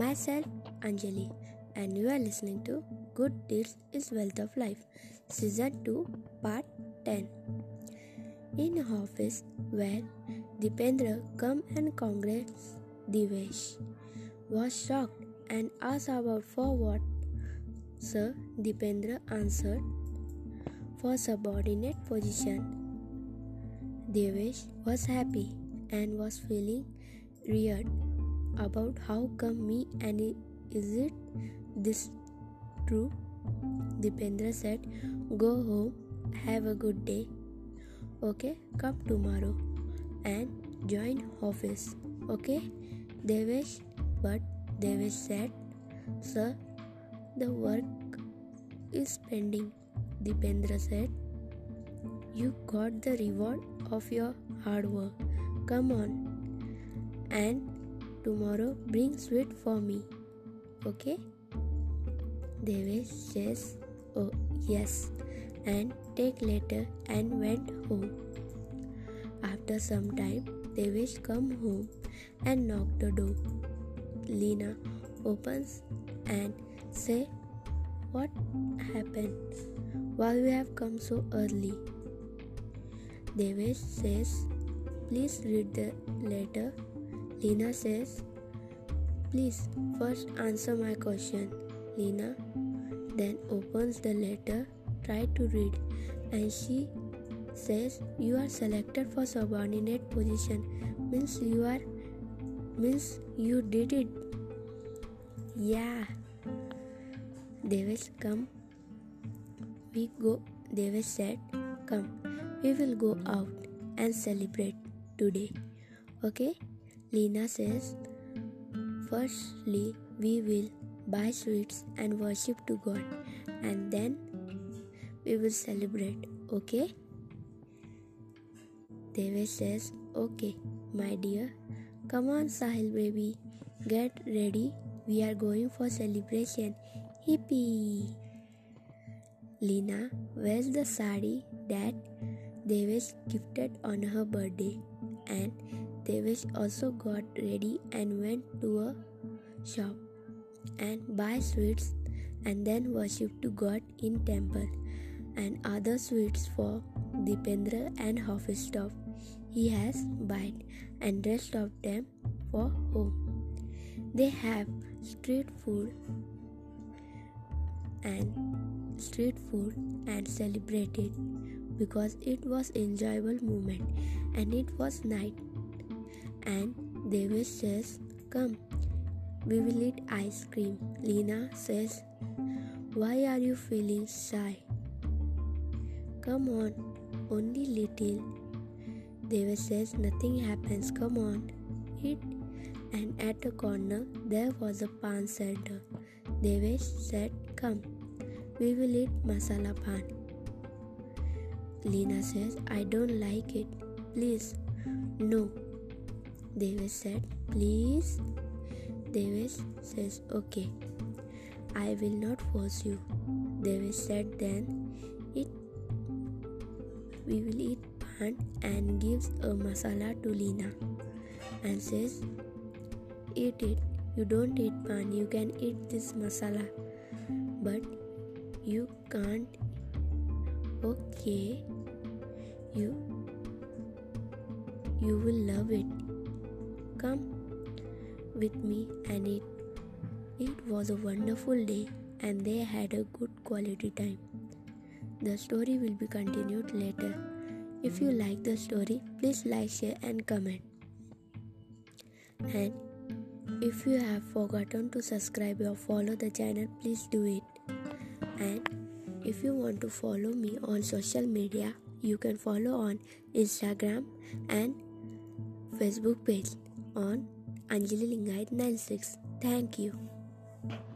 Myself, Anjali, and you are listening to Good Deeds is Wealth of Life, Season 2, Part 10. In office where Dipendra come and congrats Devesh, was shocked and asked about for what. Sir, Dipendra answered, for subordinate position. Devesh was happy and was feeling weird about how come me and is it this true? Dipendra said, go home, have a good day. Okay, come tomorrow and join office. Okay, Devesh? But Devesh said, sir, the work is pending. Dipendra said, you got the reward of your hard work. Come on. And tomorrow bring sweet for me. Okay? Devesh says, oh yes, and take later and went home. After some time, Devesh come home and knock the door. Lina opens and say, what happened? Why you have come so early? Devesh says, please read the letter. Lina says, please first answer my question. Lina then opens the letter, try to read, and she says, you are selected for subordinate position. Means you did it. Yeah. Devesh come. We go. Devesh said, come. We will go out and celebrate today. Okay? Lina says, firstly, we will buy sweets and worship to God, and then we will celebrate. Okay? Devesh says, okay, my dear. Come on, Sahil baby. Get ready. We are going for celebration. Hippie! Lina wears the sari that Devesh gifted on her birthday, and Devesh also got ready and went to a shop and buy sweets and then worship to God in temple and other sweets for Dipendra and office staff. He has bought and rest of them for home. They have street food and celebrated because it was enjoyable moment and it was night. And Devesh says, come, we will eat ice cream. Lina says, why are you feeling shy? Come on, only little. Devesh says, nothing happens, come on, eat. And at the corner there was a pan center. Devesh said, come, we will eat masala pan. Lina says, I don't like it. Please. No. Devesh said, please. Devesh says, okay. I will not force you. Devesh said, then we will eat pan and gives a masala to Lina and says, eat it. You don't eat pan, you can eat this masala. But you can't. Okay. You will love it. Come with me and eat. It was a wonderful day and they had a good quality time. The story will be continued later. If you like the story, please like, share and comment. And if you have forgotten to subscribe or follow the channel, please do it. And if you want to follow me on social media, you can follow on Instagram and Facebook page on Anjali Lingayat 96. Thank you.